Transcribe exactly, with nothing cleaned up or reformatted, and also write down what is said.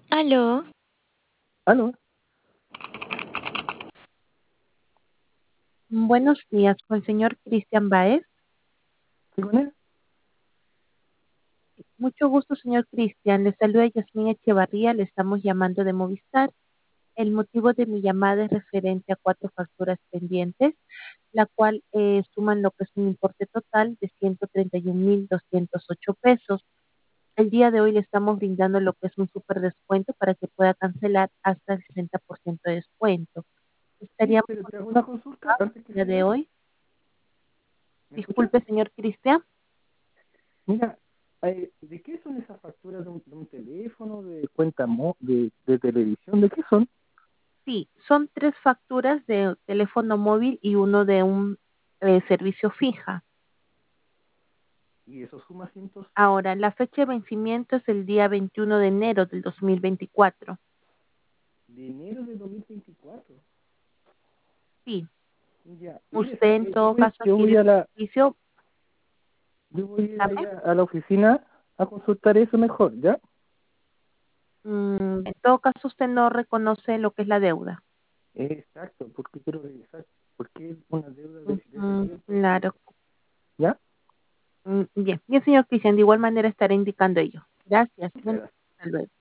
Aló, Aló, Buenos días, con el señor Cristian Baez. ¿sí con él? Mucho gusto, señor Cristian. Le saluda Yasmín Echevarría, le estamos llamando de Movistar. El motivo de mi llamada es referente a cuatro facturas pendientes, la cual eh, suman lo que es un importe total de ciento treinta y un mil doscientos ocho pesos. El día de hoy le estamos brindando lo que es un super descuento para que pueda cancelar hasta el sesenta por ciento de descuento. Sí, Estaríamos pero te hago una consulta antes que el día de siga. hoy. ¿Me escuchas? Disculpe, señor Cristian. Mira, eh, ¿de qué son esas facturas de un, de un teléfono, de cuenta mo de, de televisión? ¿De qué son? Sí, son tres facturas de teléfono móvil y uno de un eh, servicio fija. Y eso suma cientos Ahora, la fecha de vencimiento es el día veintiuno de enero del dos mil veinticuatro. de enero de dos mil veinticuatro. Sí, Ya, mire, usted ¿sabe en qué? Yo todo voy, caso yo voy adquiere a el la, servicio. yo voy a ir Dígame. allá a la oficina a consultar eso mejor, ¿ya? Mm, en todo caso, usted no reconoce lo que es la deuda. Exacto, porque quiero revisar, porque es una deuda de, de ese Ujú, tiempo que, claro. ¿ya? Mm, bien, bien, señor Cristian, de igual manera estaré indicando ello. Gracias. Muchas Bueno, gracias. hasta luego.